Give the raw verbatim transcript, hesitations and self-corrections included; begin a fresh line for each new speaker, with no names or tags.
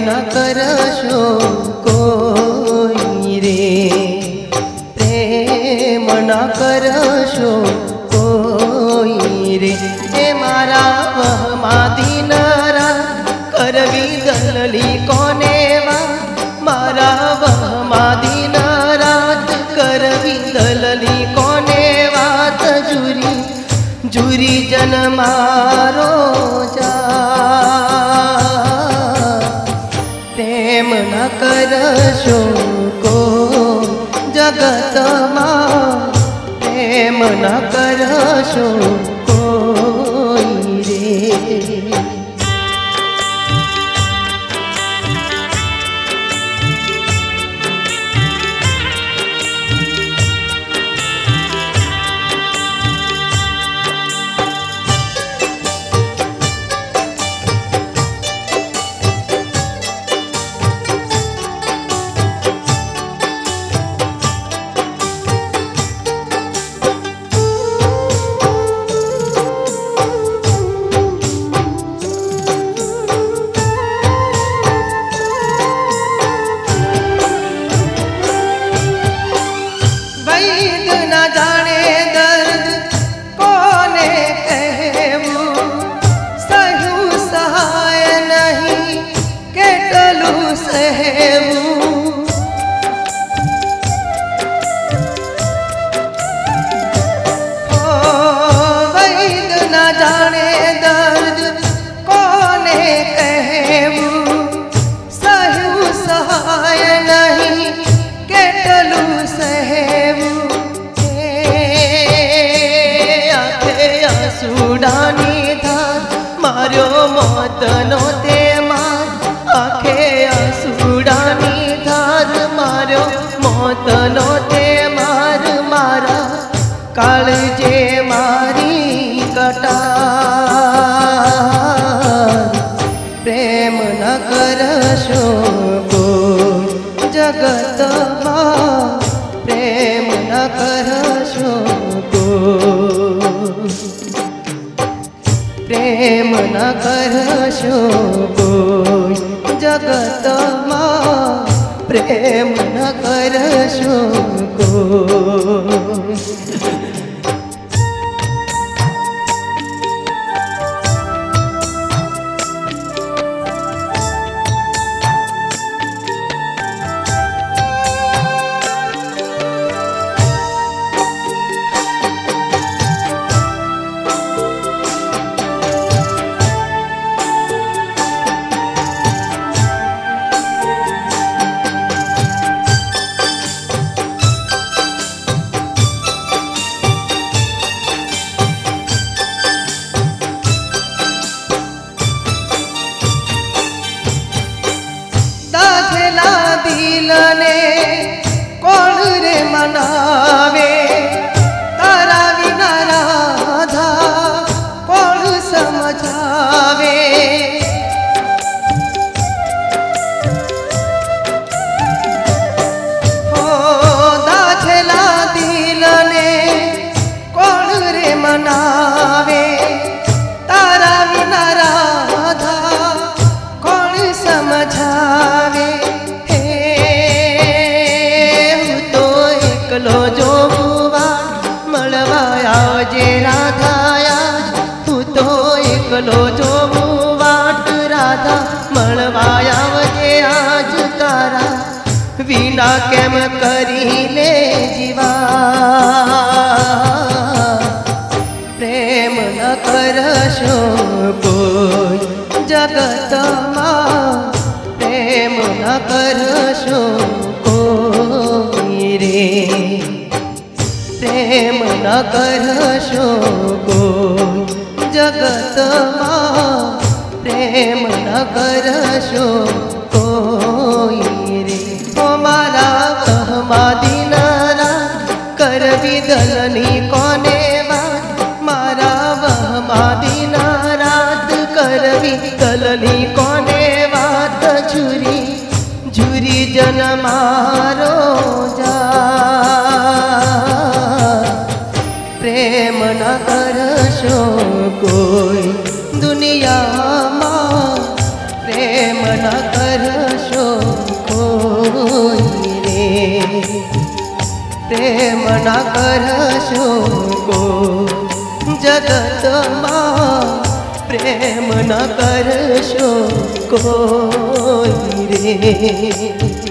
न करशो कोई रे, प्रेम न करशो कोई रे। ए मारा वहमा दीनरा करवी दलली कोने वा, मारा वहमा दीनरात करवी दलली कोने वात। जुरी जुरी जन मारो जा, प्रेम न करशो को जगत मां, प्रेम न करशो कोई रे। सुडानी था मार्यो मौत नो ते मार, आखे सुडानी धार मार्यो मौत नो ते मार। मारा काळजे मारी कटार, प्रेम न करशो को जगत मां, प्रेम न करशो को, प्रेम न करशो कोई जगत मां, प्रेम न करशो कोई। दिलने कोण रे मनावे, तारा विना राधा कोण समझावे। हो दाझेला दिलने कोण रे मनावे, तारा विना राधा कोण समझावे। लो जो बुवा मळवाया जे राधाया, तू तो एकलो जो बुवाट राधा मळवाया जे आज तारा विना केम करी ले जीवा। प्रेम न करशो कोई जगत मां, प्रेम न करशो कोई रे, प्रेम न करशो कोई जगत मां, प्रेम न करशो कोई रे। ओ मारा वहमा दीनरा करवी दलनी कोने वात, मारा वहमा दीनरात करवी दलनी कोने वात। झुरी झुरी जन मारो जा, प्रेम न करशो कोई दुनिया मां, प्रेम न कर प्रेम ना करशो को जगत में प्रेम न करशो कोई रे।